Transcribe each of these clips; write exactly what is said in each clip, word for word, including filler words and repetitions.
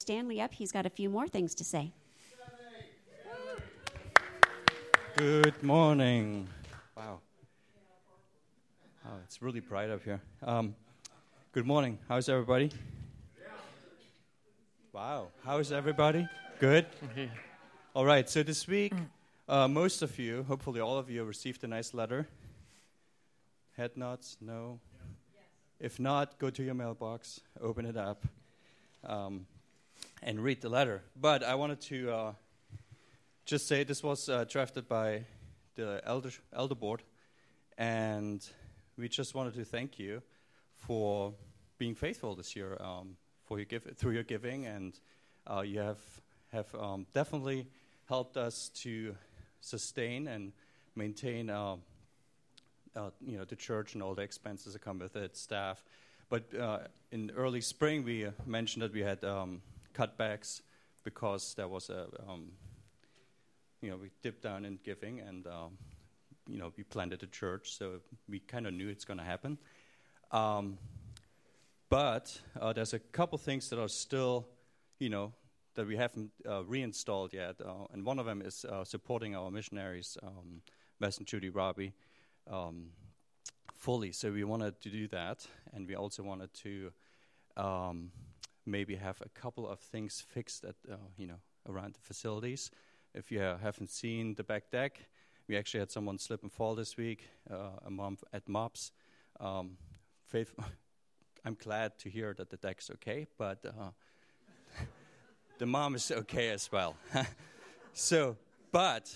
Stanley up. He's got a few more things to say. Good morning. Wow. Oh, it's really bright up here. Um, good morning. How's everybody? Wow. How's everybody? Good? All right. So this week, uh, most of you, hopefully all of you, received a nice letter. Head nods? No? If not, go to your mailbox, open it up, um, and read the letter. But I wanted to uh, just say this was uh, drafted by the elder, elder board, and we just wanted to thank you for being faithful this year, um, for your give, through your giving, and uh, you have have um, definitely helped us to sustain and maintain, uh, uh, you know, the church and all the expenses that come with it, staff. But uh, in early spring, we uh, mentioned that we had um, cutbacks because there was a, um, you know, we dipped down in giving, and um, you know, we planted a church, so we kind of knew it's going to happen. Um, but uh, there's a couple things that are still, you know, that we haven't uh, reinstalled yet, uh, and one of them is uh, supporting our missionaries, um, Wes and Judy Robbie, um, fully. So we wanted to do that, and we also wanted to um, maybe have a couple of things fixed at, uh, you know, around the facilities. If you uh, haven't seen the back deck, we actually had someone slip and fall this week, uh, a mom at Mops. Um, faith, I'm glad to hear that the deck's okay, but uh, the mom is okay as well. so, but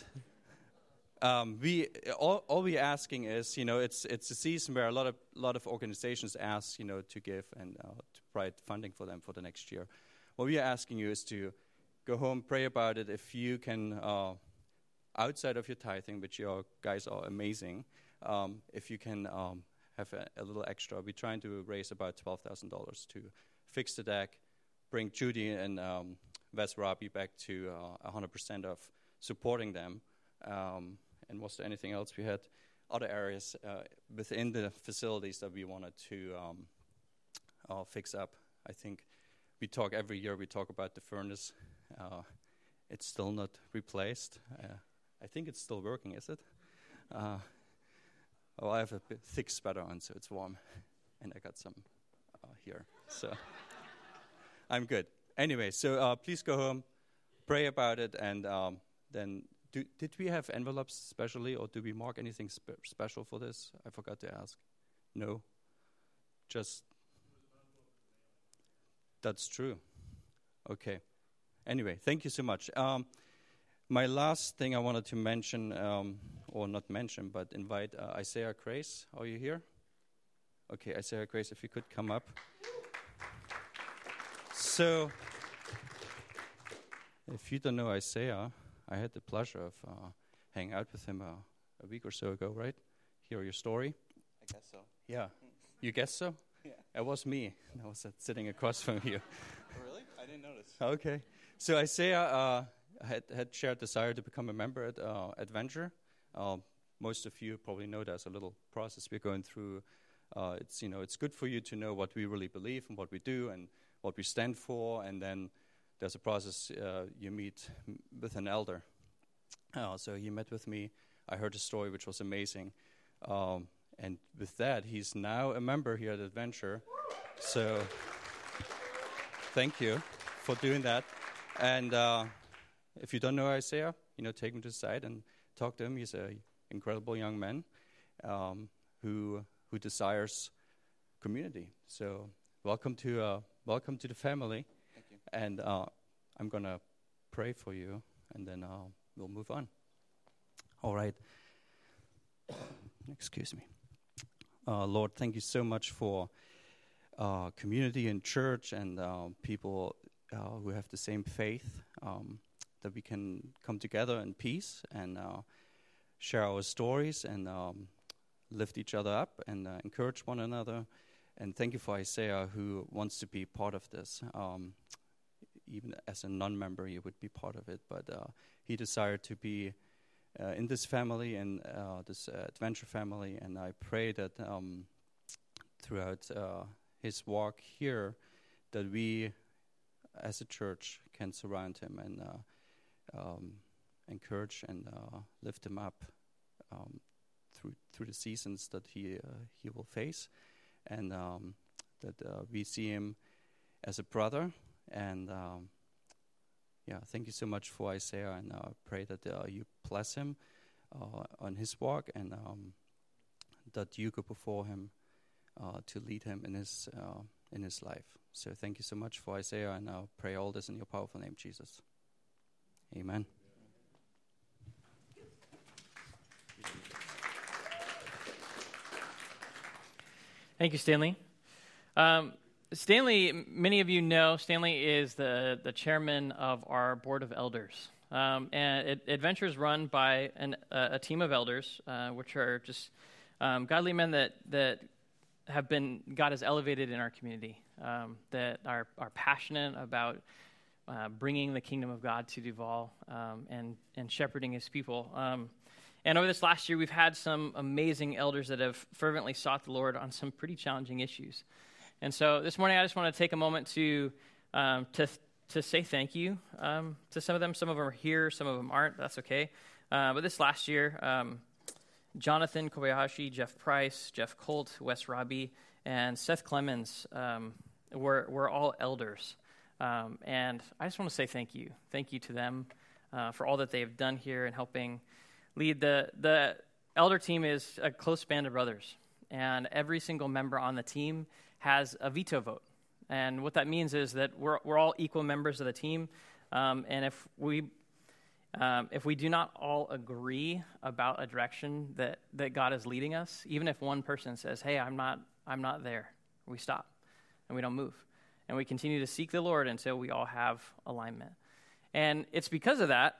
um, we all, all we're asking is, you know, it's it's a season where a lot of lot of organizations ask, you know, to give and uh, to provide funding for them for the next year. What we are asking you is to go home, pray about it. If you can, uh, outside of your tithing, which your guys are amazing, um, if you can um, have a, a little extra, we're trying to raise about twelve thousand dollars to fix the deck, bring Judy and um, Wes Robbie back to uh, one hundred percent of supporting them. Um, and was there anything else? We had other areas uh, within the facilities that we wanted to um, uh, fix up. I think we talk every year, we talk about the furnace. Uh, it's still not replaced. Uh, I think it's still working, is it? Uh, oh, I have a bit thick sweater on, so it's warm. And I got some uh, here. So I'm good. Anyway, so uh, please go home, pray about it, and um, then do, did we have envelopes specially, or do we mark anything spe- special for this? I forgot to ask. No? Just, that's true. Okay. Anyway, thank you so much. Um, my last thing I wanted to mention, um, or not mention, but invite uh, Isaiah Grace. Are you here? Okay, Isaiah Grace, if you could come up. So, if you don't know Isaiah, I had the pleasure of uh, hanging out with him uh, a week or so ago, right? Hear your story? I guess so. Yeah. You guess so? Yeah. It was me. I was uh, sitting across from you. Oh, really? I didn't notice. Okay. So Isaiah uh, had, had shared desire to become a member at uh, Adventure. Uh, most of you probably know there's a little process we're going through. Uh, it's, you know, it's good for you to know what we really believe and what we do and what we stand for, and then there's a process uh, you meet m- with an elder. Uh, so he met with me. I heard a story which was amazing. Um, and with that, he's now a member here at Adventure. So thank you for doing that. And uh, if you don't know Isaiah, you know, take him to the side and talk to him. He's an incredible young man um, who who desires community. So welcome to uh, welcome to the family. Thank you. And uh, I'm gonna pray for you, and then uh, we'll move on. All right. Excuse me. Uh, Lord, thank you so much for uh, community and church and uh, people uh, who have the same faith, um, that we can come together in peace and uh, share our stories and um, lift each other up and uh, encourage one another. And thank you for Isaiah, who wants to be part of this. Um, even as a non-member, he would be part of it. But uh, he desired to be uh, in this family and uh, this uh, Adventure family. And I pray that um, throughout uh, his walk here, that we as a church, can surround him and uh, um, encourage and uh, lift him up um, through through the seasons that he uh, he will face, and um, that uh, we see him as a brother. And um, yeah, thank you so much for Isaiah, and I uh, pray that uh, you bless him uh, on his walk, and um, that you go before him uh, to lead him in his uh, in his life. So thank you so much for Isaiah, and I pray all this in your powerful name, Jesus. Amen. Thank you, Stanley. Um, Stanley, many of you know, Stanley is the, the chairman of our board of elders. Um, and it, Adventure is run by an, uh, a team of elders, uh, which are just um, godly men that, that have been, God has elevated in our community, um, that are, are passionate about uh, bringing the kingdom of God to Duval um, and, and shepherding his people. Um, and over this last year, we've had some amazing elders that have fervently sought the Lord on some pretty challenging issues. And so this morning, I just want to take a moment to um, to to say thank you um, to some of them. Some of them are here, some of them aren't. That's okay. Uh, but this last year, um, Jonathan Kobayashi, Jeff Price, Jeff Colt, Wes Robbie, and Seth Clemens um, were were all elders. Um, and I just want to say thank you. Thank you to them uh, for all that they have done here in helping lead. The, the elder team is a close band of brothers. And every single member on the team has a veto vote. And what that means is that we're we're all equal members of the team. Um, and if we um, if we do not all agree about a direction that, that God is leading us, even if one person says, "Hey, I'm not I'm not there," we stop and we don't move. And we continue to seek the Lord until we all have alignment. And it's because of that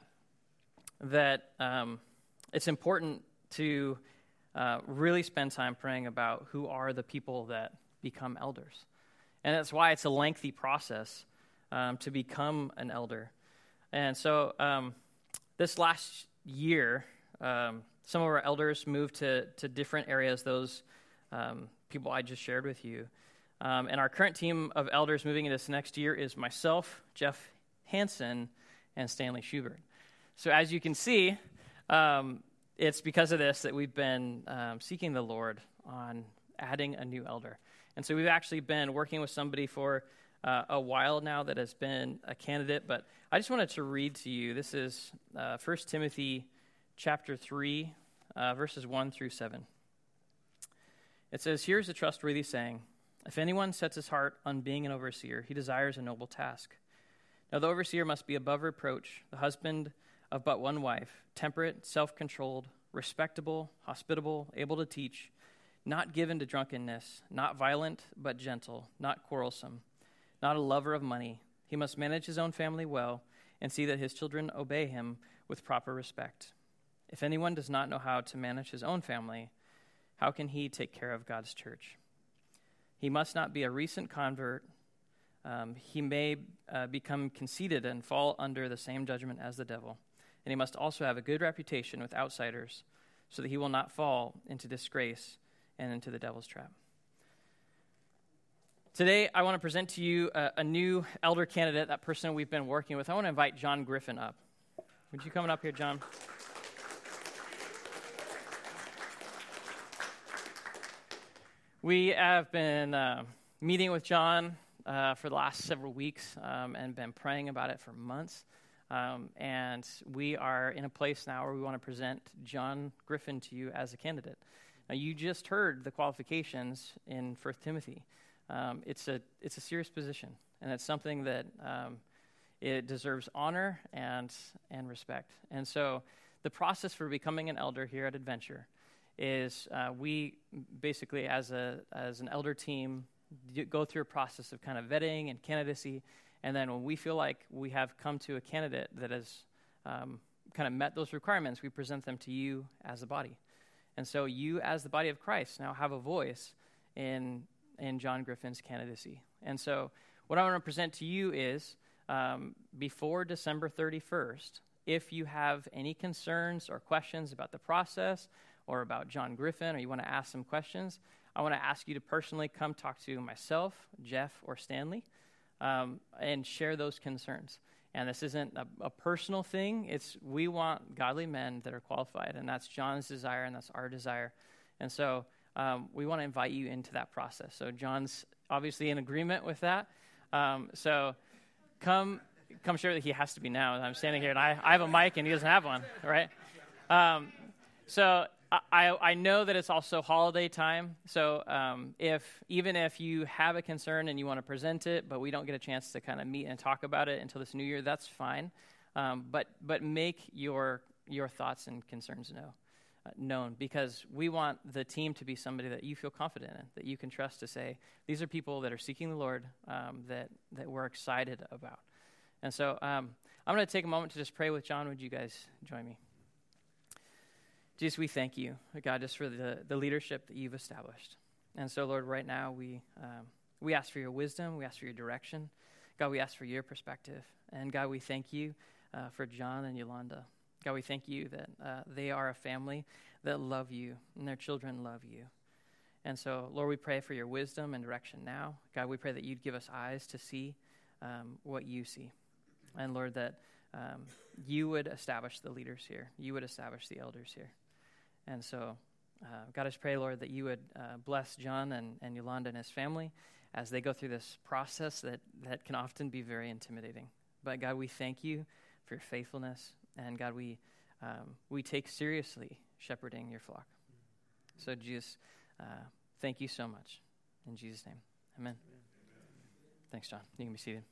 that um, it's important to uh, really spend time praying about who are the people that become elders. And that's why it's a lengthy process um, to become an elder. And so um, this last year, um, some of our elders moved to, to different areas, those um, people I just shared with you. Um, and our current team of elders moving into this next year is myself, Jeff Hansen, and Stanley Schubert. So as you can see, um, it's because of this that we've been um, seeking the Lord on adding a new elder. And so we've actually been working with somebody for uh, a while now that has been a candidate. But I just wanted to read to you. This is uh, First Timothy chapter three, uh, verses one through seven. It says, "Here's a trustworthy saying. If anyone sets his heart on being an overseer, he desires a noble task. Now the overseer must be above reproach, the husband of but one wife, temperate, self-controlled, respectable, hospitable, able to teach, not given to drunkenness, not violent, but gentle, not quarrelsome, not a lover of money. He must manage his own family well and see that his children obey him with proper respect. If anyone does not know how to manage his own family, how can he take care of God's church? He must not be a recent convert. Um, he may uh, become conceited and fall under the same judgment as the devil. And he must also have a good reputation with outsiders so that he will not fall into disgrace and into the devil's trap." Today, I want to present to you a, a new elder candidate, that person we've been working with. I want to invite John Griffin up. Would you come up here, John? We have been uh, meeting with John uh, for the last several weeks um, and been praying about it for months. Um, and we are in a place now where we want to present John Griffin to you as a candidate. Now, you just heard the qualifications in First Timothy. Um, it's a it's a serious position, and it's something that um, it deserves honor and and respect. And so, the process for becoming an elder here at Adventure is uh, we basically, as a as an elder team, go through a process of kind of vetting and candidacy, and then when we feel like we have come to a candidate that has um, kind of met those requirements, we present them to you as a body. And so you, as the body of Christ, now have a voice in in John Griffin's candidacy. And so what I want to present to you is, um, before December thirty-first, if you have any concerns or questions about the process or about John Griffin, or you want to ask some questions, I want to ask you to personally come talk to myself, Jeff, or Stanley. um, and share those concerns. And this isn't a, a personal thing. It's we want godly men that are qualified, and that's John's desire, and that's our desire. And so um, we want to invite you into that process. So John's obviously in agreement with that. Um, so come come share that he has to be now. I'm standing here, and I, I have a mic, and he doesn't have one, right? Um, so I, I know that it's also holiday time, so um, if even if you have a concern and you want to present it, but we don't get a chance to kind of meet and talk about it until this new year, that's fine. Um, but but make your your thoughts and concerns know, uh, known, because we want the team to be somebody that you feel confident in, that you can trust to say, these are people that are seeking the Lord, um, that, that we're excited about. And so um, I'm going to take a moment to just pray with John. Would you guys join me? Jesus, we thank you, God, just for the, the leadership that you've established. And so, Lord, right now we um, we ask for your wisdom. We ask for your direction. God, we ask for your perspective. And God, we thank you uh, for John and Yolanda. God, we thank you that uh, they are a family that love you and their children love you. And so, Lord, we pray for your wisdom and direction now. God, we pray that you'd give us eyes to see um, what you see. And, Lord, that um, you would establish the leaders here. You would establish the elders here. And so, uh, God, I just pray, Lord, that you would uh, bless John and, and Yolanda and his family as they go through this process that, that can often be very intimidating. But, God, we thank you for your faithfulness. And, God, we um, we take seriously shepherding your flock. So, Jesus, uh, thank you so much. In Jesus' name, amen. Amen. Thanks, John. You can be seated.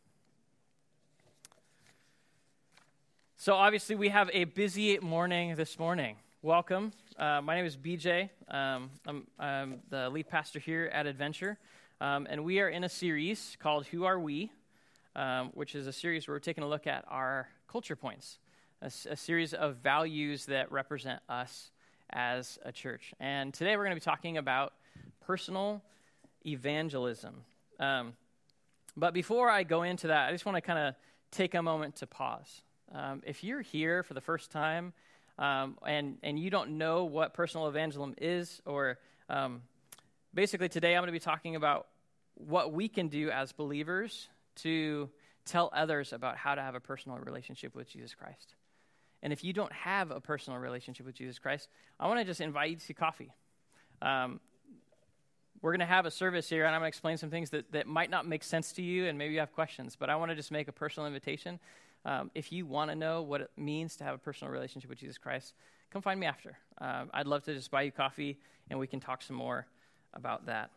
So, obviously, we have a busy morning this morning. Welcome. Uh, my name is B J. Um, I'm, I'm the lead pastor here at Adventure, um, and we are in a series called Who Are We, um, which is a series where we're taking a look at our culture points, a, a series of values that represent us as a church. And today we're going to be talking about personal evangelism. Um, but before I go into that, I just want to kind of take a moment to pause. Um, if you're here for the first time, Um, and, and you don't know what personal evangelism is, or um, basically today I'm going to be talking about what we can do as believers to tell others about how to have a personal relationship with Jesus Christ. And if you don't have a personal relationship with Jesus Christ, I want to just invite you to coffee. Um, we're going to have a service here, and I'm going to explain some things that, that might not make sense to you, and maybe you have questions, but I want to just make a personal invitation. Um, if you want to know what it means to have a personal relationship with Jesus Christ, come find me after. Uh, I'd love to just buy you coffee, and we can talk some more about that.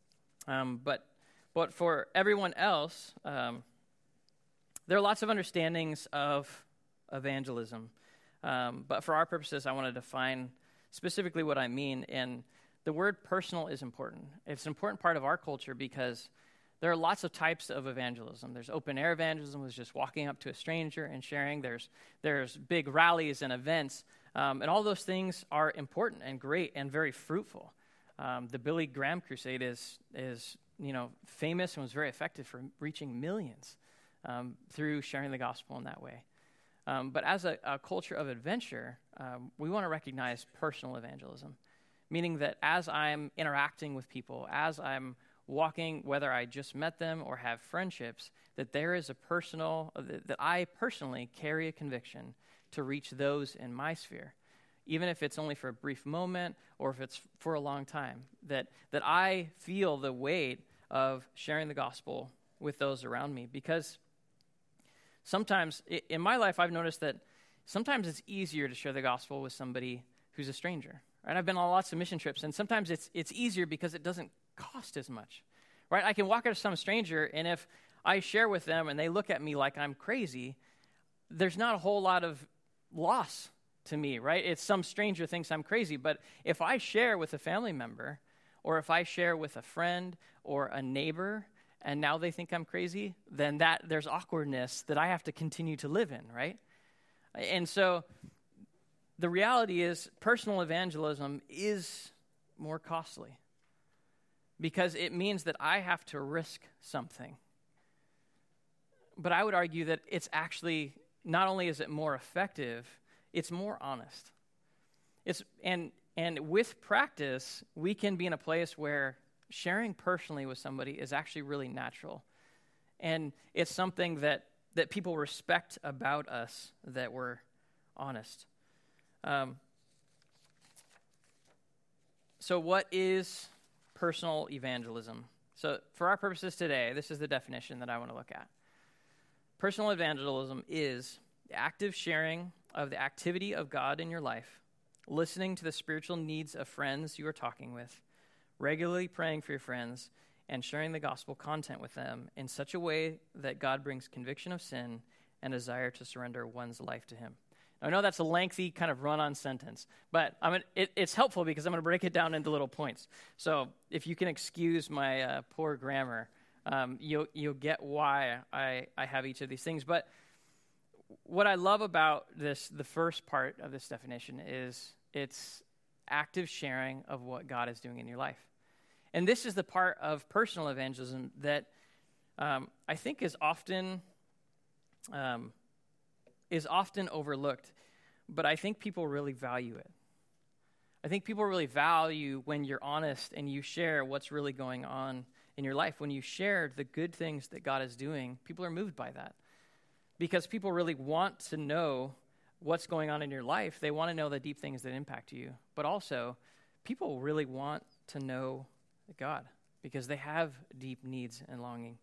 Um, but, but for everyone else, um, there are lots of understandings of evangelism. Um, but for our purposes, I want to define specifically what I mean. And the word personal is important. It's an important part of our culture because there are lots of types of evangelism. There's open-air evangelism, which is just walking up to a stranger and sharing. There's there's big rallies and events, um, and all those things are important and great and very fruitful. Um, the Billy Graham Crusade is is you know famous and was very effective for reaching millions um, through sharing the gospel in that way. Um, but as a, a culture of adventure, um, we want to recognize personal evangelism, meaning that as I'm interacting with people, as I'm walking, whether I just met them or have friendships, that there is a personal, that I personally carry a conviction to reach those in my sphere, even if it's only for a brief moment or if it's for a long time, that, that I feel the weight of sharing the gospel with those around me. Because sometimes, in my life, I've noticed that sometimes it's easier to share the gospel with somebody who's a stranger. Right? I've been on lots of mission trips, and sometimes it's it's easier because it doesn't cost as much, right? I can walk up to some stranger, and if I share with them and they look at me like I'm crazy, there's not a whole lot of loss to me, right? It's some stranger thinks I'm crazy, but if I share with a family member, or if I share with a friend or a neighbor, and now they think I'm crazy, then that there's awkwardness that I have to continue to live in, right? And so the reality is personal evangelism is more costly, because it means that I have to risk something. But I would argue that it's actually, not only is it more effective, it's more honest. It's and and with practice, we can be in a place where sharing personally with somebody is actually really natural. And it's something that, that people respect about us, that we're honest. Um, so what is personal evangelism? So for our purposes today, this is the definition that I want to look at. Personal evangelism is the active sharing of the activity of God in your life, listening to the spiritual needs of friends you are talking with, regularly praying for your friends, and sharing the gospel content with them in such a way that God brings conviction of sin and desire to surrender one's life to him. Now, I know that's a lengthy kind of run-on sentence, but I mean, it, it's helpful because I'm going to break it down into little points. So if you can excuse my uh, poor grammar, um, you'll, you'll get why I, I have each of these things. But what I love about this, the first part of this definition, is it's active sharing of what God is doing in your life. And this is the part of personal evangelism that um, I think is often um, is often overlooked, but I think people really value it. I think people really value when you're honest and you share what's really going on in your life. When you share the good things that God is doing, people are moved by that. Because people really want to know what's going on in your life. They want to know the deep things that impact you. But also, people really want to know God because they have deep needs and longing.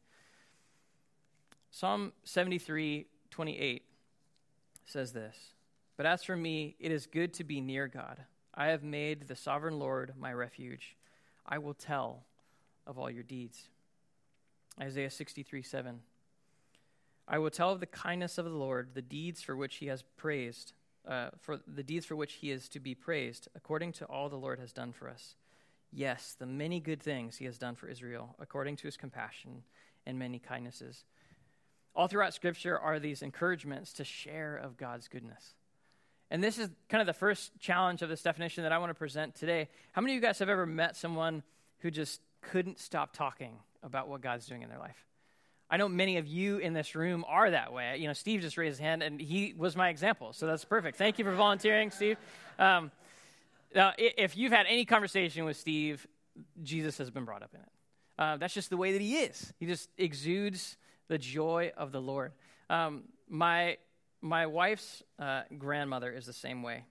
Psalm seventy-three twenty-eight says this, "But as for me, it is good to be near God. I have made the sovereign Lord my refuge. I will tell of all your deeds." Isaiah sixty-three seven. "I will tell of the kindness of the Lord, the deeds for which he has praised, uh, for the deeds for which he is to be praised, according to all the Lord has done for us. Yes, the many good things he has done for Israel, according to his compassion and many kindnesses." All throughout Scripture are these encouragements to share of God's goodness. And this is kind of the first challenge of this definition that I want to present today. How many of you guys have ever met someone who just couldn't stop talking about what God's doing in their life? I know many of you in this room are that way. You know, Steve just raised his hand, and he was my example, so that's perfect. Thank you for volunteering, Steve. Um, now, if you've had any conversation with Steve, Jesus has been brought up in it. Uh, that's just the way that he is. He just exudes the joy of the Lord. Um, my my wife's uh, grandmother is the same way.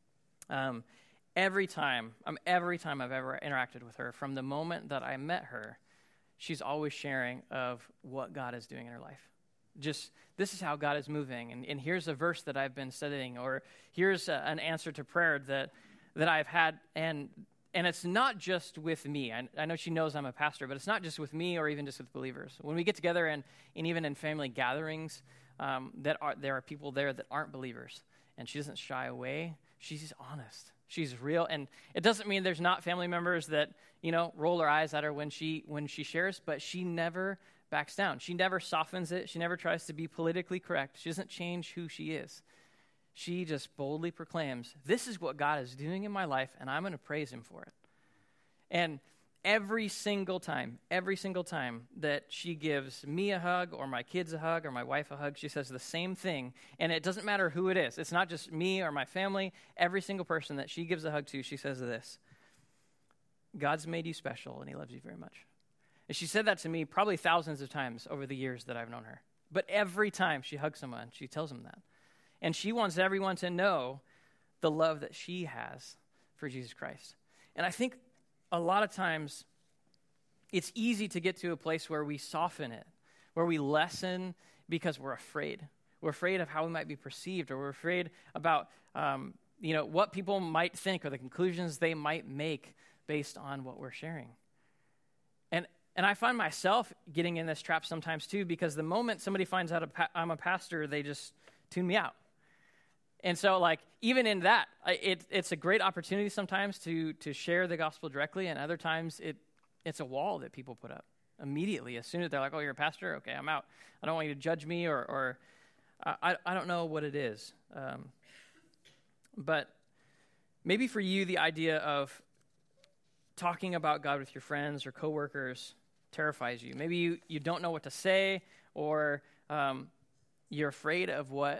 Um, every time, um, every time I've ever interacted with her, from the moment that I met her, she's always sharing of what God is doing in her life. Just, this is how God is moving, and, and here's a verse that I've been studying, or here's a, an answer to prayer that that I've had, and and it's not just with me. I, I know she knows I'm a pastor, but it's not just with me or even just with believers. When we get together, and, and even in family gatherings, um, that are there are people there that aren't believers, and she doesn't shy away. She's honest. She's real, and it doesn't mean there's not family members that, you know, roll their eyes at her when she when she shares, but she never backs down. She never softens it. She never tries to be politically correct. She doesn't change who she is. She just boldly proclaims, this is what God is doing in my life, and I'm going to praise him for it. And every single time, every single time that she gives me a hug or my kids a hug or my wife a hug, she says the same thing. And it doesn't matter who it is. It's not just me or my family. Every single person that she gives a hug to, she says this: God's made you special, and he loves you very much. And she said that to me probably thousands of times over the years that I've known her. But every time she hugs someone, she tells them that. And she wants everyone to know the love that she has for Jesus Christ. And I think a lot of times it's easy to get to a place where we soften it, where we lessen because we're afraid. We're afraid of how we might be perceived, or we're afraid about um, you know, what people might think or the conclusions they might make based on what we're sharing. And and I find myself getting in this trap sometimes too, because the moment somebody finds out a pa- I'm a pastor, they just tune me out. And so, like, even in that, it, it's a great opportunity sometimes to to share the gospel directly, and other times it it's a wall that people put up immediately. As soon as they're like, oh, you're a pastor? Okay, I'm out. I don't want you to judge me, or, or I, I don't know what it is. Um, but maybe for you, the idea of talking about God with your friends or coworkers terrifies you. Maybe you, you don't know what to say, or um, you're afraid of what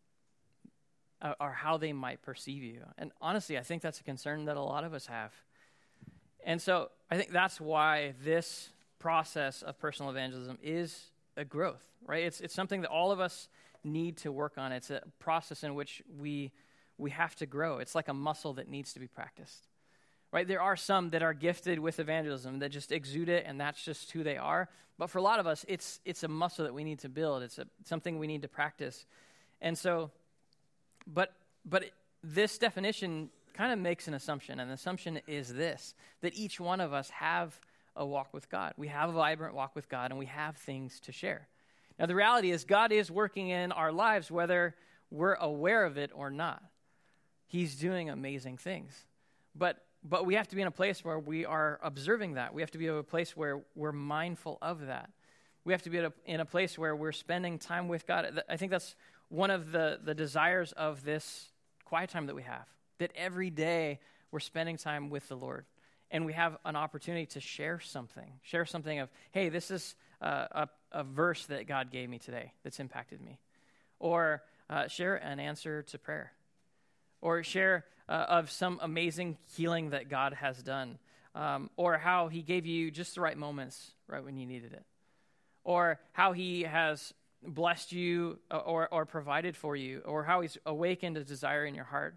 Uh, or how they might perceive you. And honestly, I think that's a concern that a lot of us have. And so I think that's why this process of personal evangelism is a growth, right? It's it's something that all of us need to work on. It's a process in which we we have to grow. It's like a muscle that needs to be practiced, right? There are some that are gifted with evangelism that just exude it, and that's just who they are. But for a lot of us, it's it's a muscle that we need to build. It's a, something we need to practice. And so, but but this definition kind of makes an assumption, and the assumption is this, that each one of us have a walk with God. We have a vibrant walk with God, and we have things to share. Now, the reality is God is working in our lives whether we're aware of it or not. He's doing amazing things. But but we have to be in a place where we are observing that. We have to be in a place where we're mindful of that. We have to be in a, in a place where we're spending time with God. I think that's one of the, the desires of this quiet time that we have, that every day we're spending time with the Lord. And we have an opportunity to share something, share something of, hey, this is uh, a, a verse that God gave me today that's impacted me. Or uh, share an answer to prayer. Or share uh, of some amazing healing that God has done. Um, or how he gave you just the right moments right when you needed it. Or how he has blessed you or, or provided for you. Or how he's awakened a desire in your heart.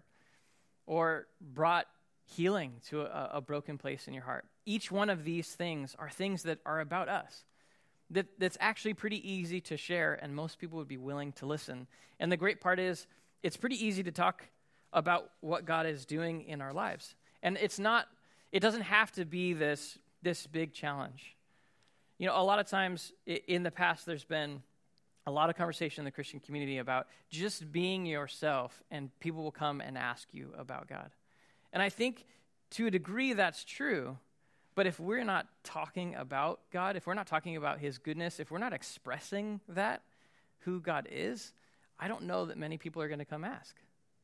Or brought healing to a, a broken place in your heart. Each one of these things are things that are about us. That, that's actually pretty easy to share, and most people would be willing to listen. And the great part is, it's pretty easy to talk about what God is doing in our lives. And it's not, it doesn't have to be this, this big challenge. You know, a lot of times in the past, there's been a lot of conversation in the Christian community about just being yourself, and people will come and ask you about God. And I think to a degree that's true, but if we're not talking about God, if we're not talking about his goodness, if we're not expressing that, who God is, I don't know that many people are going to come ask.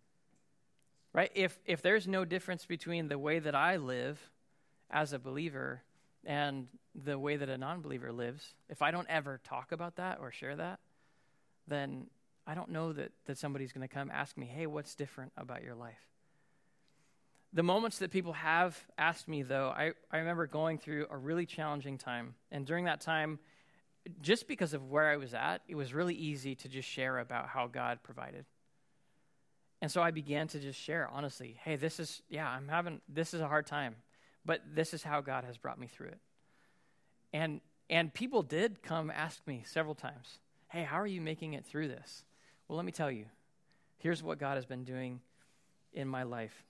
Right? If if there's no difference between the way that I live as a believer and the way that a non-believer lives, if I don't ever talk about that or share that, then I don't know that, that somebody's going to come ask me, hey, what's different about your life? The moments that people have asked me, though, I, I remember going through a really challenging time. And during that time, just because of where I was at, it was really easy to just share about how God provided. And so I began to just share, honestly, hey, this is, yeah, I'm having, this is a hard time, but this is how God has brought me through it. And and people did come ask me several times, hey, how are you making it through this? Well, let me tell you, here's what God has been doing in my life.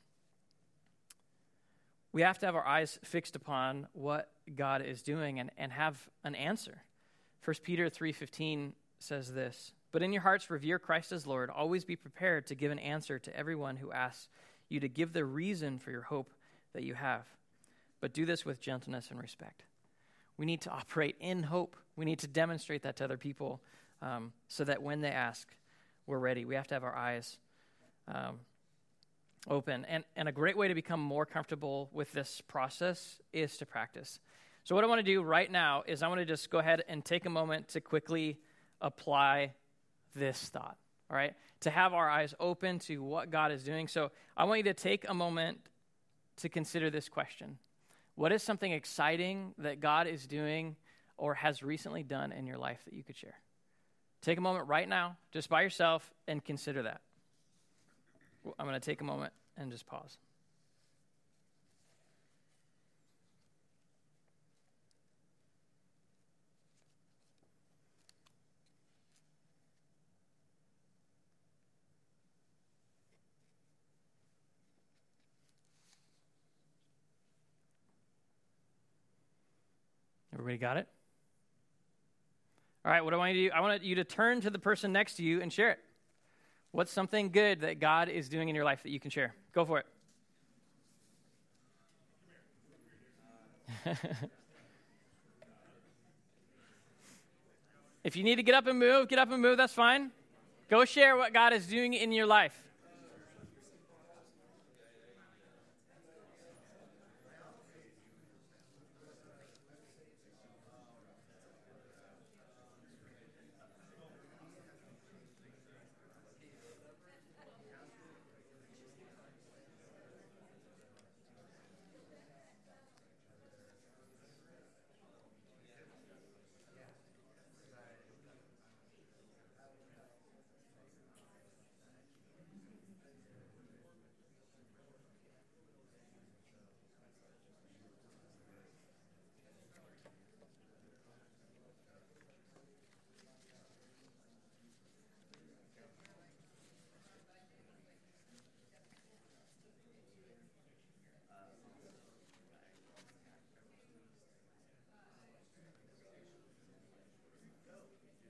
We have to have our eyes fixed upon what God is doing and, and have an answer. First Peter three fifteen says this, but in your hearts revere Christ as Lord. Always be prepared to give an answer to everyone who asks you to give the reason for your hope that you have. But do this with gentleness and respect. We need to operate in hope. We need to demonstrate that to other people um, so that when they ask, we're ready. We have to have our eyes um, open. And, and a great way to become more comfortable with this process is to practice. So what I want to do right now is I want to just go ahead and take a moment to quickly apply this thought, all right? To have our eyes open to what God is doing. So I want you to take a moment to consider this question. What is something exciting that God is doing or has recently done in your life that you could share? Take a moment right now, just by yourself, and consider that. I'm going to take a moment and just pause. Everybody got it? All right, what do I want you to do? I want you to turn to the person next to you and share it. What's something good that God is doing in your life that you can share? Go for it. If you need to get up and move, get up and move, that's fine. Go share what God is doing in your life.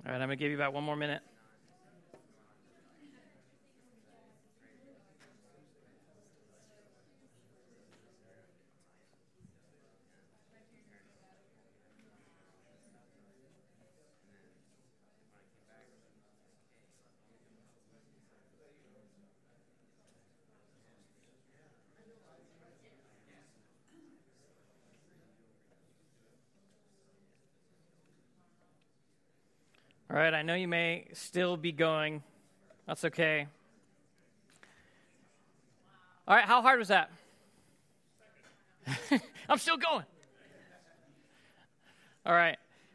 All right, I'm going to give you about one more minute. All right, I know you may still be going. That's okay. All right, how hard was that? I'm still going. All right.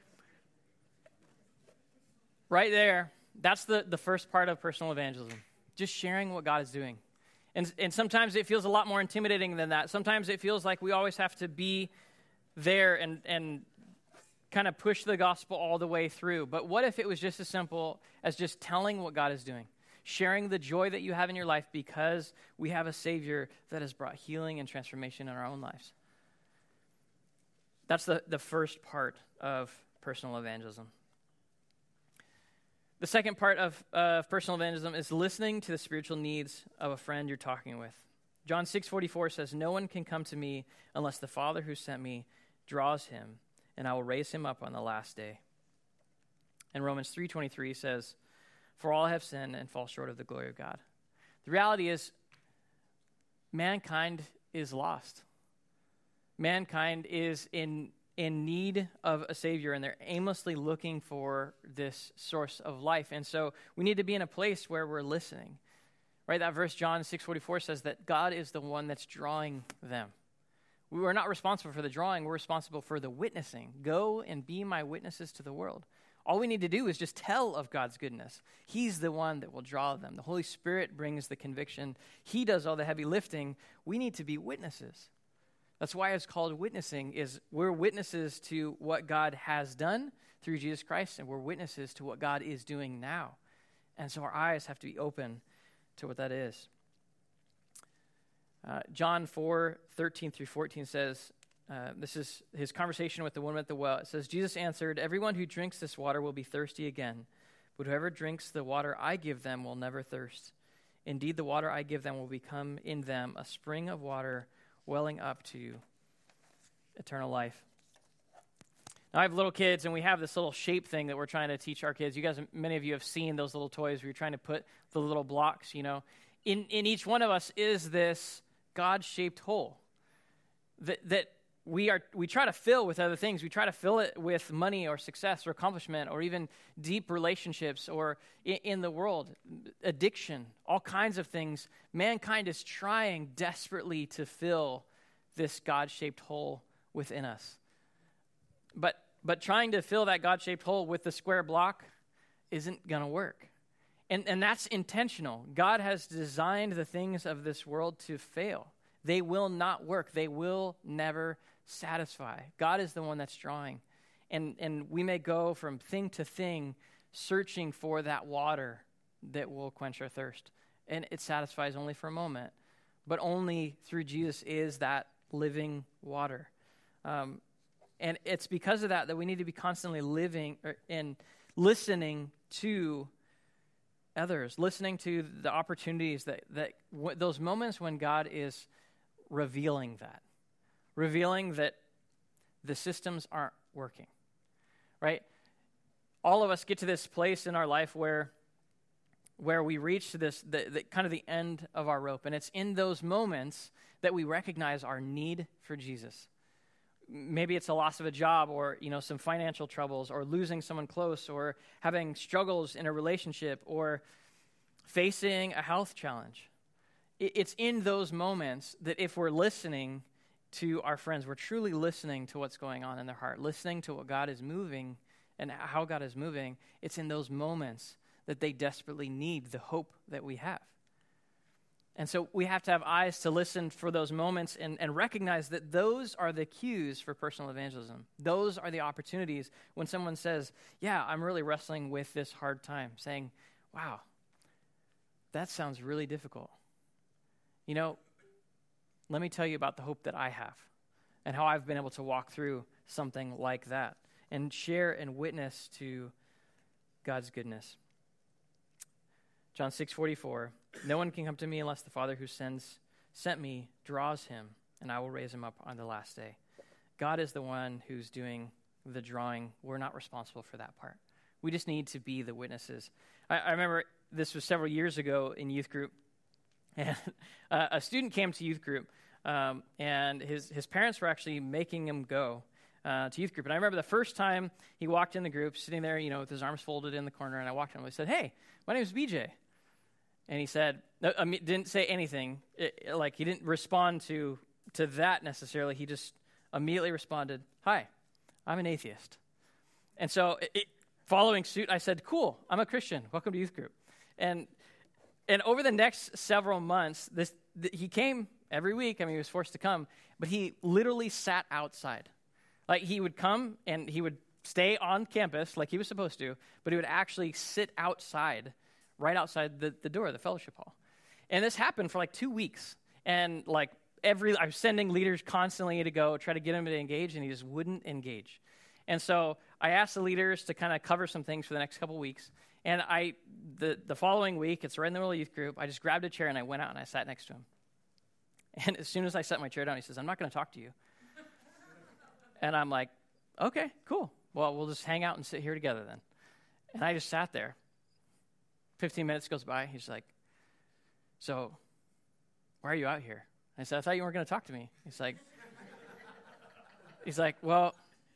Right there, that's the, the first part of personal evangelism, just sharing what God is doing. And, and sometimes it feels a lot more intimidating than that. Sometimes it feels like we always have to be there and and kind of push the gospel all the way through. But what if it was just as simple as just telling what God is doing, sharing the joy that you have in your life because we have a Savior that has brought healing and transformation in our own lives? That's the, the first part of personal evangelism. The second part of uh, personal evangelism is listening to the spiritual needs of a friend you're talking with. John six forty-four says, "No one can come to me unless the Father who sent me draws him, and I will raise him up on the last day." And Romans three twenty-three says, "For all have sinned and fall short of the glory of God." The reality is, mankind is lost. Mankind is in in need of a Savior, and they're aimlessly looking for this source of life. And so we need to be in a place where we're listening. Right? That verse, John six forty-four, says that God is the one that's drawing them. We are not responsible for the drawing. We're responsible for the witnessing. Go and be my witnesses to the world. All we need to do is just tell of God's goodness. He's the one that will draw them. The Holy Spirit brings the conviction. He does all the heavy lifting. We need to be witnesses. That's why it's called witnessing, is we're witnesses to what God has done through Jesus Christ, and we're witnesses to what God is doing now. And so our eyes have to be open to what that is. Uh, John four thirteen through fourteen says, uh, this is his conversation with the woman at the well. It says, "Jesus answered, 'Everyone who drinks this water will be thirsty again, but whoever drinks the water I give them will never thirst. Indeed, the water I give them will become in them a spring of water welling up to eternal life.'" Now, I have little kids, and we have this little shape thing that we're trying to teach our kids. You guys, many of you have seen those little toys where you're trying to put the little blocks, you know. In in each one of us is this God-shaped hole that that we are we try to fill with other things. We try to fill it with money or success or accomplishment or even deep relationships or in, in the world, addiction, all kinds of things. Mankind is trying desperately to fill this God-shaped hole within us. But but trying to fill that God-shaped hole with the square block isn't going to work. And and that's intentional. God has designed the things of this world to fail. They will not work. They will never satisfy. God is the one that's drawing. And and we may go from thing to thing searching for that water that will quench our thirst. And it satisfies only for a moment. But only through Jesus is that living water. Um, and it's because of that that we need to be constantly living or, and listening to others, listening to the opportunities that, that w- those moments when God is revealing that, revealing that the systems aren't working, right? All of us get to this place in our life where where we reach this, the, the kind of the end of our rope, and it's in those moments that we recognize our need for Jesus. Maybe it's a loss of a job, or you know, some financial troubles, or losing someone close, or having struggles in a relationship, or facing a health challenge. It's in those moments that if we're listening to our friends, we're truly listening to what's going on in their heart, listening to what God is moving and how God is moving. It's in those moments that they desperately need the hope that we have. And so we have to have eyes to listen for those moments and, and recognize that those are the cues for personal evangelism. Those are the opportunities when someone says, yeah, I'm really wrestling with this hard time, saying, wow, that sounds really difficult. You know, let me tell you about the hope that I have and how I've been able to walk through something like that and share and witness to God's goodness. John six forty-four, no one can come to me unless the Father who sends sent me draws him, and I will raise him up on the last day. God is the one who's doing the drawing. We're not responsible for that part. We just need to be the witnesses. I, I remember this was several years ago in youth group, and uh, a student came to youth group, um, and his, his parents were actually making him go uh, to youth group. And I remember the first time he walked in the group, sitting there, you know, with his arms folded in the corner, and I walked in and I said, "Hey, my name is B J." And he said, I mean, didn't say anything, it, like he didn't respond to to that necessarily. He just immediately responded, "Hi, I'm an atheist." And so it, it, following suit, I said, "Cool, I'm a Christian. Welcome to youth group." And and over the next several months, this th- he came every week. I mean, he was forced to come, but he literally sat outside. Like he would come and he would stay on campus like he was supposed to, but he would actually sit outside, right outside the, the door of the fellowship hall. And this happened for like two weeks. And like every, I was sending leaders constantly to go try to get him to engage, and he just wouldn't engage. And so I asked the leaders to kind of cover some things for the next couple weeks. And I, the, the following week, it's right in the middle of the youth group, I just grabbed a chair and I went out and I sat next to him. And as soon as I set my chair down, he says, "I'm not going to talk to you." And I'm like, "Okay, cool. Well, we'll just hang out and sit here together then." And I just sat there. fifteen minutes goes by. He's like, "So, why are you out here?" I said, "I thought you weren't going to talk to me." He's like, he's like, "Well,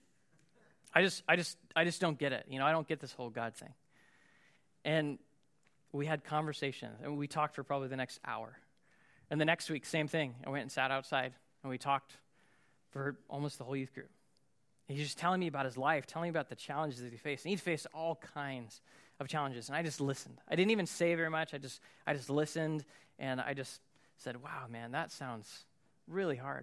I just, I just, I just don't get it. You know, I don't get this whole God thing." And we had conversation, and we talked for probably the next hour. And the next week, same thing. I went and sat outside, and we talked for almost the whole youth group. And he's just telling me about his life, telling me about the challenges that he faced. And he faced all kinds of challenges, and I just listened. I didn't even say very much. I just, I just listened, and I just said, "Wow, man, that sounds really hard."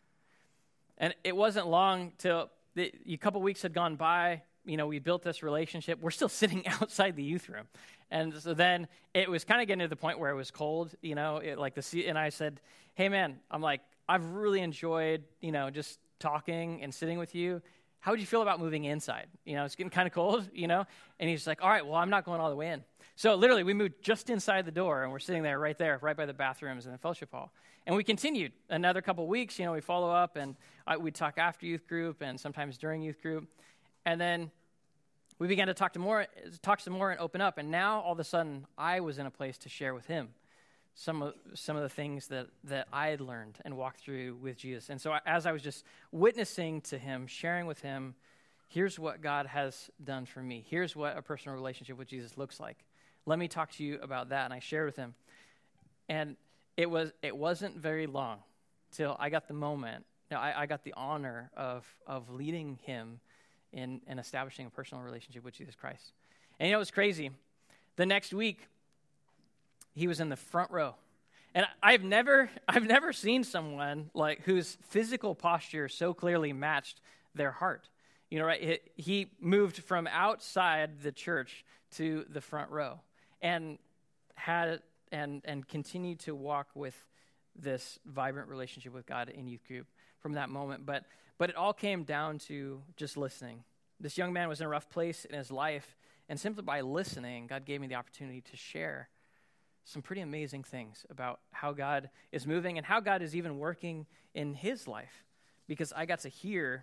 And it wasn't long till the, a couple weeks had gone by. You know, we built this relationship. We're still sitting outside the youth room. And so then it was kind of getting to the point where it was cold, you know, it, like the, and I said, "Hey man, I'm like, I've really enjoyed, you know, just talking and sitting with you. How would you feel about moving inside? You know, it's getting kind of cold, you know?" And he's like, "All right, well, I'm not going all the way in." So literally we moved just inside the door, and we're sitting there right there, right by the bathrooms in the fellowship hall. And we continued another couple weeks, you know, we follow up, and I, we'd talk after youth group and sometimes during youth group. And then we began to talk to more, talk some more and open up. And now all of a sudden I was in a place to share with him some of some of the things that, that I had learned and walked through with Jesus. And so as I was just witnessing to him, sharing with him, here's what God has done for me. Here's what a personal relationship with Jesus looks like. Let me talk to you about that. And I shared with him. And it was it wasn't very long till I got the moment. Now I, I got the honor of of leading him in, in establishing a personal relationship with Jesus Christ. And you know, it was crazy. The next week, he was in the front row. And I've never I've never seen someone like whose physical posture so clearly matched their heart. You know, right? He moved from outside the church to the front row and had and and continued to walk with this vibrant relationship with God in youth group from that moment. But but it all came down to just listening. This young man was in a rough place in his life, and simply by listening, God gave me the opportunity to share some pretty amazing things about how God is moving and how God is even working in his life, because I got to hear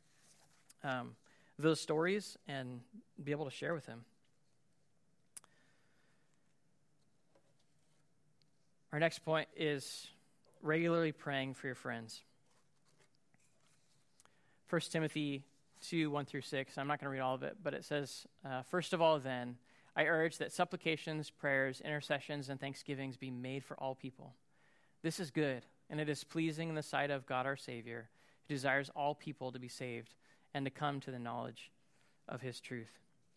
um, those stories and be able to share with him. Our next point is regularly praying for your friends. First Timothy two, one through six. I'm not going to read all of it, but it says, uh, "First of all, then, I urge that supplications, prayers, intercessions, and thanksgivings be made for all people. This is good, and it is pleasing in the sight of God our Savior, who desires all people to be saved and to come to the knowledge of his truth."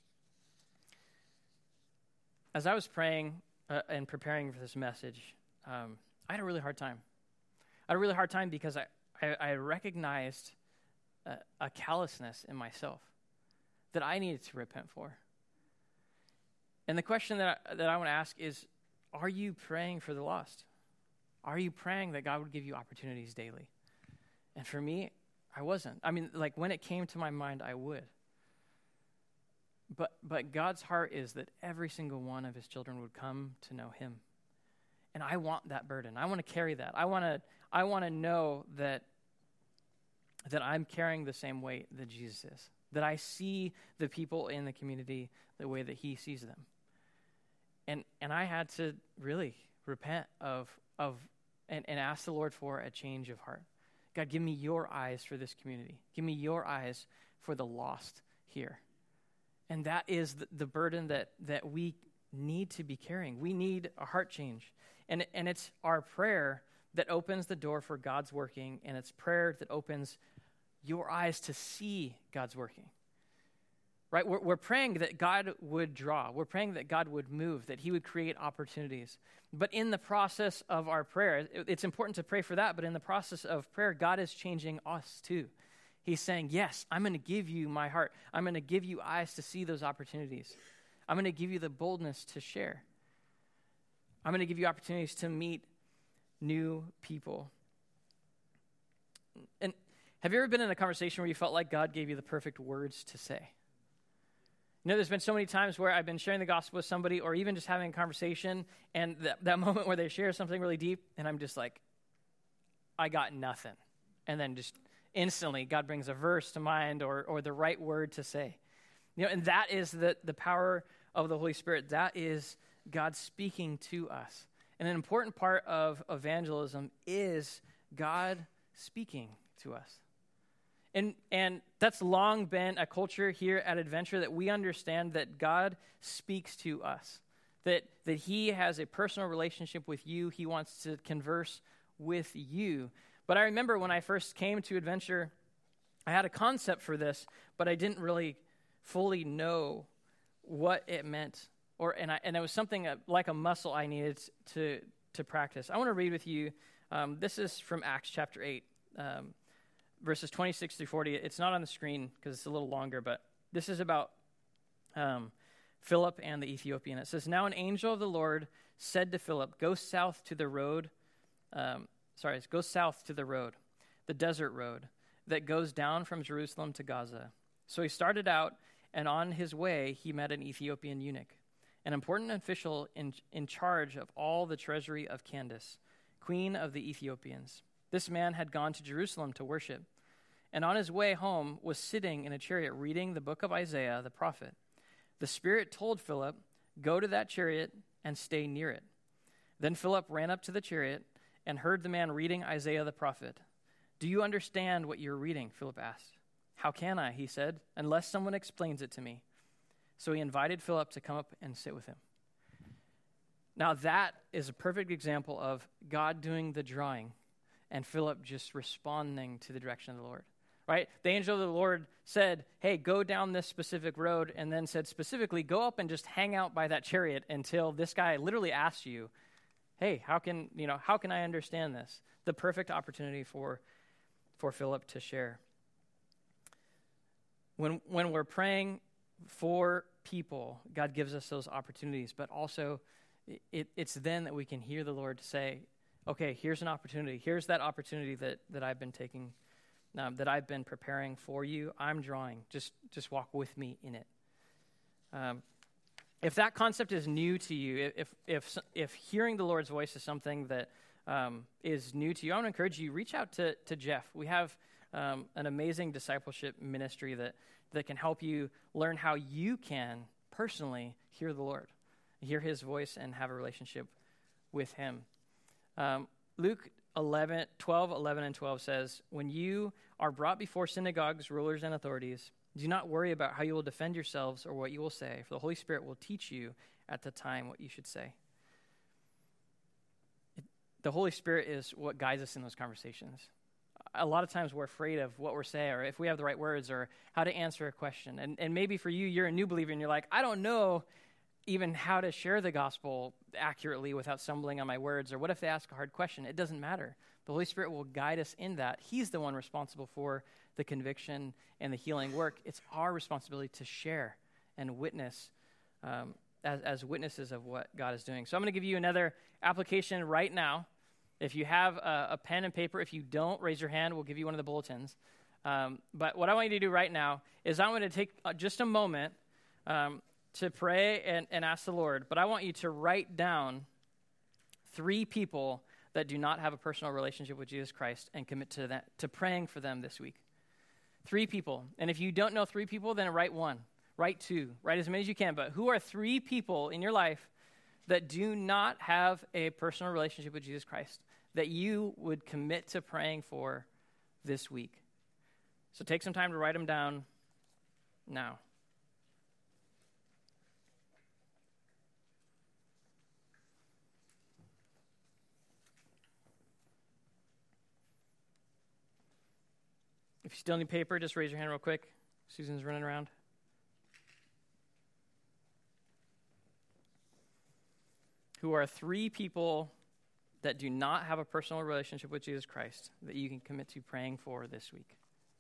As I was praying uh, and preparing for this message, um, I had a really hard time. I had a really hard time because I, I, I recognized a, a callousness in myself that I needed to repent for. And the question that I, that I want to ask is, are you praying for the lost? Are you praying that God would give you opportunities daily? And for me, I wasn't. I mean, like when it came to my mind, I would. but but God's heart is that every single one of his children would come to know him. And I want that burden. I want to carry that. I want to I want to know that that I'm carrying the same weight that Jesus is. That I see the people in the community the way that he sees them. And and I had to really repent of of and, and ask the Lord for a change of heart. God, give me your eyes for this community. Give me your eyes for the lost here. And that is the, the burden that that we need to be carrying. We need a heart change. And, and it's our prayer that opens the door for God's working, and it's prayer that opens your eyes to see God's working. Right? We're, we're praying that God would draw. We're praying that God would move, that he would create opportunities. But in the process of our prayer, it, it's important to pray for that, but in the process of prayer, God is changing us too. He's saying, yes, I'm going to give you my heart. I'm going to give you eyes to see those opportunities. I'm going to give you the boldness to share. I'm going to give you opportunities to meet new people. And have you ever been in a conversation where you felt like God gave you the perfect words to say? You know, there's been so many times where I've been sharing the gospel with somebody or even just having a conversation, and that, that moment where they share something really deep, and I'm just like, I got nothing. And then just instantly God brings a verse to mind or or the right word to say. You know, and that is the, the power of the Holy Spirit. That is God speaking to us. And an important part of evangelism is God speaking to us. And and that's long been a culture here at Adventure that we understand that God speaks to us. That that he has a personal relationship with you. He wants to converse with you. But I remember when I first came to Adventure, I had a concept for this, but I didn't really fully know what it meant. Or and I and it was something like a muscle I needed to to practice. I want to read with you. Um, this is from Acts chapter eight, um, verses twenty-six through forty. It's not on the screen because it's a little longer, but this is about um, Philip and the Ethiopian. It says, "Now an angel of the Lord said to Philip, 'Go south to the road.'" Um, sorry, go south to the road, the desert road that goes down from Jerusalem to Gaza. So he started out, and on his way he met an Ethiopian eunuch, an important official in, in charge of all the treasury of Candace, queen of the Ethiopians. This man had gone to Jerusalem to worship, and on his way home was sitting in a chariot reading the book of Isaiah the prophet. The Spirit told Philip, "Go to that chariot and stay near it." Then Philip ran up to the chariot and heard the man reading Isaiah the prophet. "Do you understand what you're reading?" Philip asked. "How can I," he said, "unless someone explains it to me?" So he invited Philip to come up and sit with him. Now that is a perfect example of God doing the drawing and Philip just responding to the direction of the Lord, right? The angel of the Lord said, "Hey, go down this specific road," and then said specifically, "Go up and just hang out by that chariot until this guy literally asks you, hey, how can, you know, how can I understand this?" The perfect opportunity for, for Philip to share. When, when we're praying for people, God gives us those opportunities, but also it, it's then that we can hear the Lord say, okay, here's an opportunity. Here's that opportunity that, that I've been taking, um, that I've been preparing for you. I'm drawing. Just, just walk with me in it. Um, If that concept is new to you, if if if hearing the Lord's voice is something that um, is new to you, I want to encourage you, reach out to, to Jeff. We have um, an amazing discipleship ministry that, that can help you learn how you can personally hear the Lord, hear his voice, and have a relationship with him. Um, Luke eleven, twelve, eleven, and twelve says, "When you are brought before synagogues, rulers, and authorities, do not worry about how you will defend yourselves or what you will say, for the Holy Spirit will teach you at the time what you should say." It, the Holy Spirit is what guides us in those conversations. A lot of times we're afraid of what we're saying or if we have the right words or how to answer a question. And, and maybe for you, you're a new believer and you're like, I don't know even how to share the gospel accurately without stumbling on my words. Or what if they ask a hard question? It doesn't matter. The Holy Spirit will guide us in that. He's the one responsible for the conviction and the healing work. It's our responsibility to share and witness um, as, as witnesses of what God is doing. So I'm going to give you another application right now. If you have a, a pen and paper, if you don't, raise your hand. We'll give you one of the bulletins. Um, but what I want you to do right now is I want to take uh, just a moment um, to pray and, and ask the Lord, but I want you to write down three people that do not have a personal relationship with Jesus Christ and commit to that, to praying for them this week. Three people. And if you don't know three people, then write one. Write two. Write as many as you can. But who are three people in your life that do not have a personal relationship with Jesus Christ that you would commit to praying for this week? So take some time to write them down now. If you still need paper, just raise your hand real quick. Susan's running around. Who are three people that do not have a personal relationship with Jesus Christ that you can commit to praying for this week?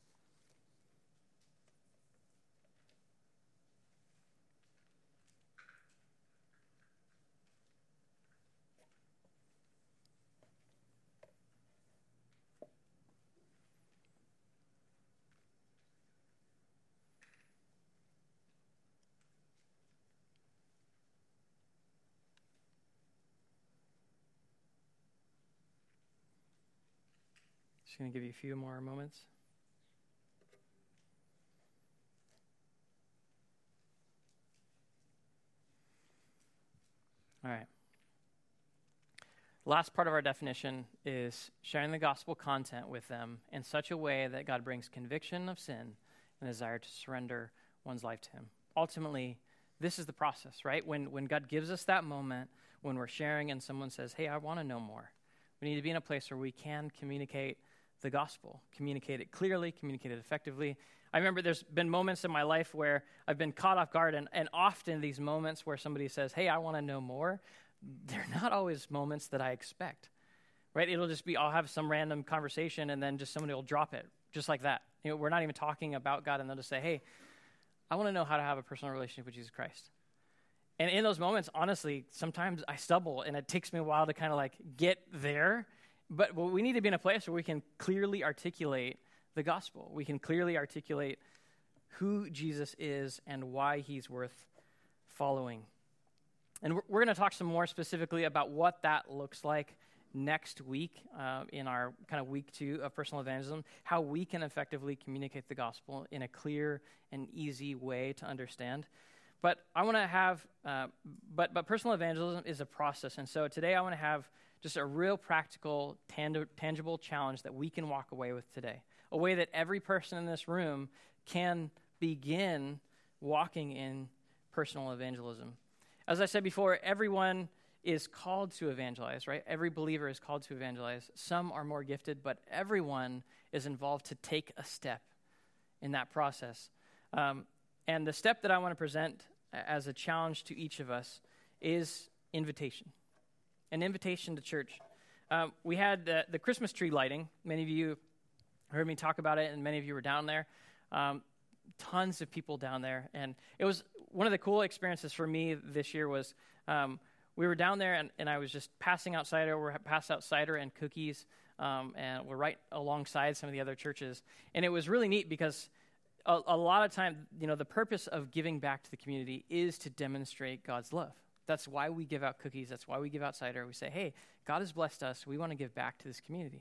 Just going to give you a few more moments. All right. Last part of our definition is sharing the gospel content with them in such a way that God brings conviction of sin and desire to surrender one's life to him. Ultimately, this is the process, right? When, when God gives us that moment, when we're sharing and someone says, hey, I want to know more, we need to be in a place where we can communicate the gospel, communicate it clearly, communicate it effectively. I remember there's been moments in my life where I've been caught off guard, and, and often these moments where somebody says, hey, I want to know more, they're not always moments that I expect, right? It'll just be, I'll have some random conversation, and then just somebody will drop it, just like that. You know, we're not even talking about God, and they'll just say, hey, I want to know how to have a personal relationship with Jesus Christ. And in those moments, honestly, sometimes I stumble, and it takes me a while to kind of like get there. But well, we need to be in a place where we can clearly articulate the gospel. We can clearly articulate who Jesus is and why he's worth following. And we're, we're going to talk some more specifically about what that looks like next week uh, in our kind of week two of personal evangelism, how we can effectively communicate the gospel in a clear and easy way to understand. But I want to have, uh, but but personal evangelism is a process. And so today I want to have just a real practical, tang- tangible challenge that we can walk away with today. A way that every person in this room can begin walking in personal evangelism. As I said before, everyone is called to evangelize, right? Every believer is called to evangelize. Some are more gifted, but everyone is involved to take a step in that process. Um, and the step that I want to present as a challenge to each of us is invitation. An invitation to church. Um, we had uh, the Christmas tree lighting. Many of you heard me talk about it, and many of you were down there. Um, tons of people down there. And it was one of the cool experiences for me this year was um, we were down there, and, and I was just passing out cider. We're passed out cider and cookies, um, and we're right alongside some of the other churches. And it was really neat because a, a lot of time, you know, the purpose of giving back to the community is to demonstrate God's love. That's why we give out cookies. That's why we give out cider. We say, hey, God has blessed us. We want to give back to this community.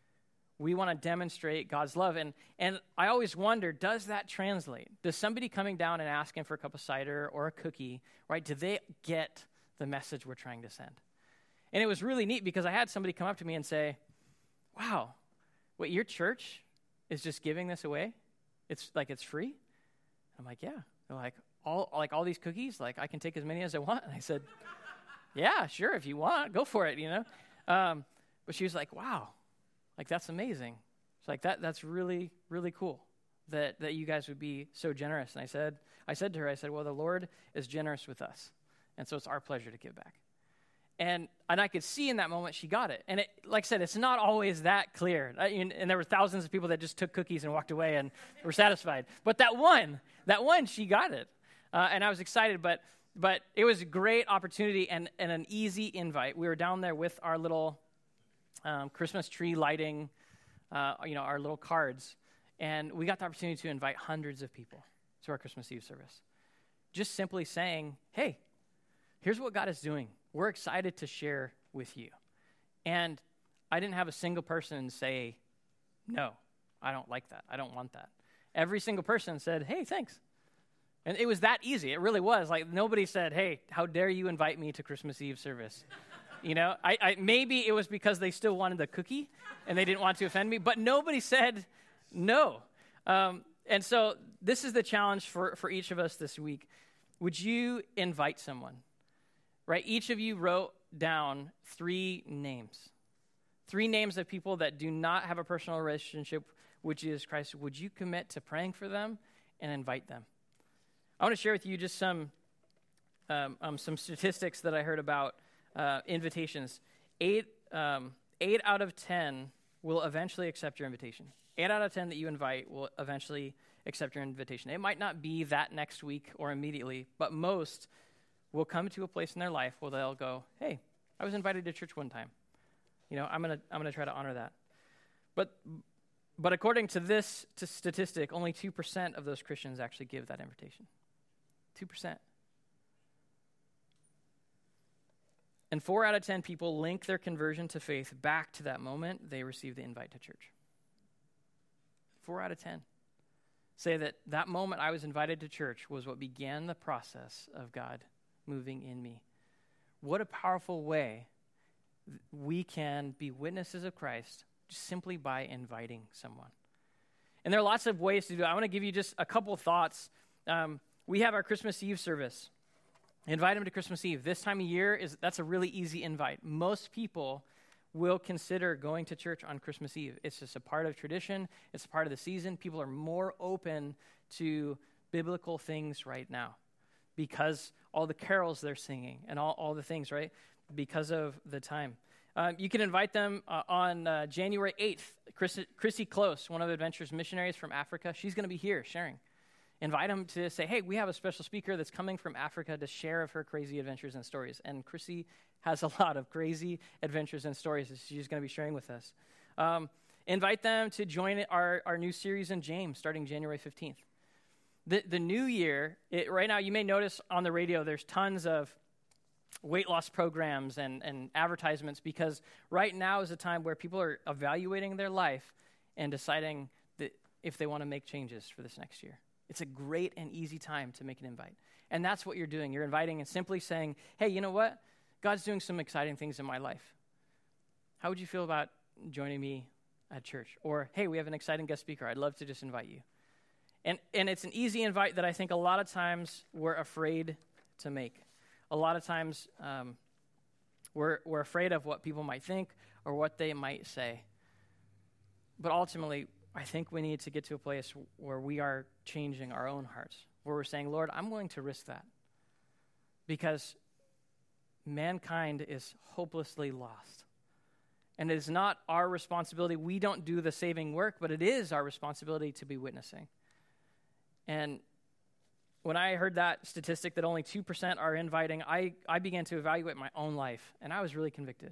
We want to demonstrate God's love. And and I always wonder, does that translate? Does somebody coming down and asking for a cup of cider or a cookie, right, do they get the message we're trying to send? And it was really neat because I had somebody come up to me and say, wow, wait, your church is just giving this away? It's like it's free? I'm like, yeah. They're like, all like all these cookies? Like I can take as many as I want? And I said, yeah, sure, if you want, go for it, you know? Um, but she was like, wow. Like, that's amazing. It's like, that. that's really, really cool that, that you guys would be so generous. And I said, I said to her, I said, well, the Lord is generous with us. And so it's our pleasure to give back. And and I could see in that moment she got it. And it, like I said, it's not always that clear. I, and, and there were thousands of people that just took cookies and walked away and were satisfied. But that one, that one, she got it. Uh, and I was excited, but but it was a great opportunity and, and an easy invite. We were down there with our little Um, Christmas tree lighting, uh, you know, our little cards. And we got the opportunity to invite hundreds of people to our Christmas Eve service. just simply saying, hey, here's what God is doing. We're excited to share with you. And I didn't have a single person say, no, I don't like that. I don't want that. Every single person said, hey, thanks. And it was that easy. It really was. Like, nobody said, hey, how dare you invite me to Christmas Eve service? You know, I, I maybe it was because they still wanted the cookie and they didn't want to offend me, but nobody said no. Um, and so this is the challenge for, for each of us this week. Would you invite someone? Right? Each of you wrote down three names. Three names of people that do not have a personal relationship with Jesus Christ. Would you commit to praying for them and invite them? I want to share with you just some um, um, some statistics that I heard about uh, invitations. Eight um, eight out of ten will eventually accept your invitation. Eight out of ten that you invite will eventually accept your invitation. It might not be that next week or immediately, but most will come to a place in their life where they'll go, hey, I was invited to church one time. You know, I'm gonna I'm gonna try to honor that. But but according to this to statistic, only two percent of those Christians actually give that invitation. two percent. And four out of ten people link their conversion to faith back to that moment they received the invite to church. Four out of ten say that that moment I was invited to church was what began the process of God moving in me. What a powerful way we can be witnesses of Christ just simply by inviting someone. And there are lots of ways to do it. I want to give you just a couple thoughts. Um, we have our Christmas Eve service. Invite them to Christmas Eve. This time of year, is that's a really easy invite. Most people will consider going to church on Christmas Eve. It's just a part of tradition. It's a part of the season. People are more open to biblical things right now because all the carols they're singing and all, all the things, right? Because of the time. Um, you can invite them uh, on uh, January eighth. Chris, Chrissy Close, one of Adventure's missionaries from Africa, she's going to be here sharing. Invite them to say, hey, we have a special speaker that's coming from Africa to share of her crazy adventures and stories. And Chrissy has a lot of crazy adventures and stories that she's going to be sharing with us. Um, invite them to join our, our new series in James starting January fifteenth. The, the new year, it, right now you may notice on the radio there's tons of weight loss programs and, and advertisements because right now is a time where people are evaluating their life and deciding that if they want to make changes for this next year. It's a great and easy time to make an invite. And that's what you're doing. You're inviting and simply saying, hey, you know what? God's doing some exciting things in my life. How would you feel about joining me at church? Or, hey, we have an exciting guest speaker. I'd love to just invite you. And and it's an easy invite that I think a lot of times we're afraid to make. A lot of times um, we're we're afraid of what people might think or what they might say. But ultimately, I think we need to get to a place where we are changing our own hearts, where we're saying, Lord, I'm willing to risk that. Because mankind is hopelessly lost. And it is not our responsibility. We don't do the saving work, but it is our responsibility to be witnessing. And when I heard that statistic that only two percent are inviting, I, I began to evaluate my own life, and I was really convicted.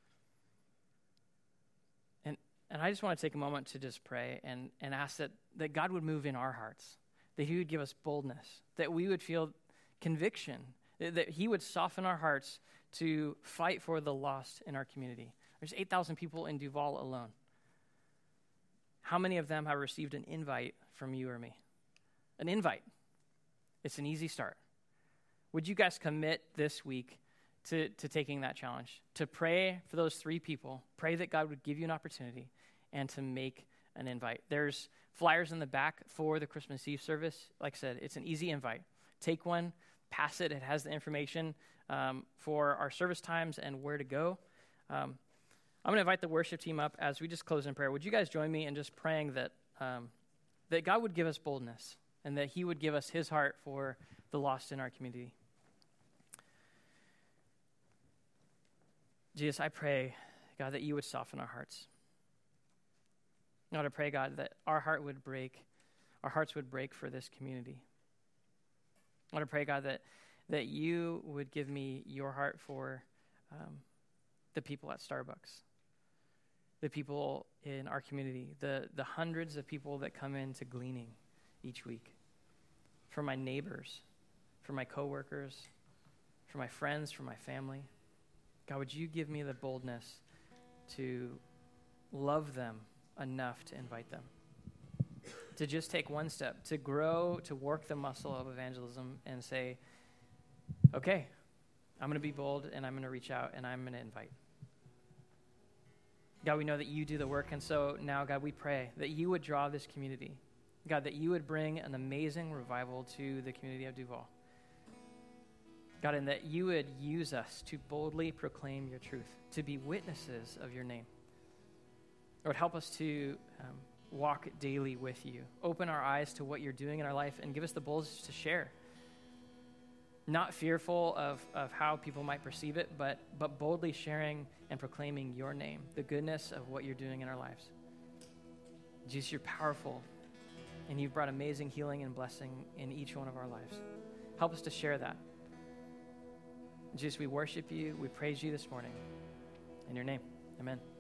And and I just want to take a moment to just pray and, and ask that, that God would move in our hearts, that he would give us boldness, that we would feel conviction, that, that he would soften our hearts to fight for the lost in our community. There's eight thousand people in Duval alone. How many of them have received an invite from you or me? An invite. It's an easy start. Would you guys commit this week to, to taking that challenge? To pray for those three people, pray that God would give you an opportunity, and to make an invite. There's flyers in the back for the Christmas Eve service. Like I said, it's an easy invite. Take one, pass it. It has the information um, for our service times and where to go. Um, I'm going to invite the worship team up as we just close in prayer. Would you guys join me in just praying that um, that God would give us boldness and that he would give us his heart for the lost in our community? Jesus, I pray, God, that you would soften our hearts. God, I pray, God, that our heart would break, our hearts would break for this community. God, I pray, God, that, that you would give me your heart for um, the people at Starbucks, the people in our community, the, the hundreds of people that come in to gleaning each week, for my neighbors, for my coworkers, for my friends, for my family. God, would you give me the boldness to love them enough to invite them, to just take one step, to grow, to work the muscle of evangelism and say, okay, I'm going to be bold and I'm going to reach out and I'm going to invite. God, we know that you do the work, and so now, God, we pray that you would draw this community. God, that you would bring an amazing revival to the community of Duval. God, and that you would use us to boldly proclaim your truth, to be witnesses of your name. Lord, help us to um, walk daily with you. Open our eyes to what you're doing in our life and give us the boldness to share. Not fearful of, of how people might perceive it, but, but boldly sharing and proclaiming your name, the goodness of what you're doing in our lives. Jesus, you're powerful, and you've brought amazing healing and blessing in each one of our lives. Help us to share that. Jesus, we worship you. We praise you this morning. In your name, amen.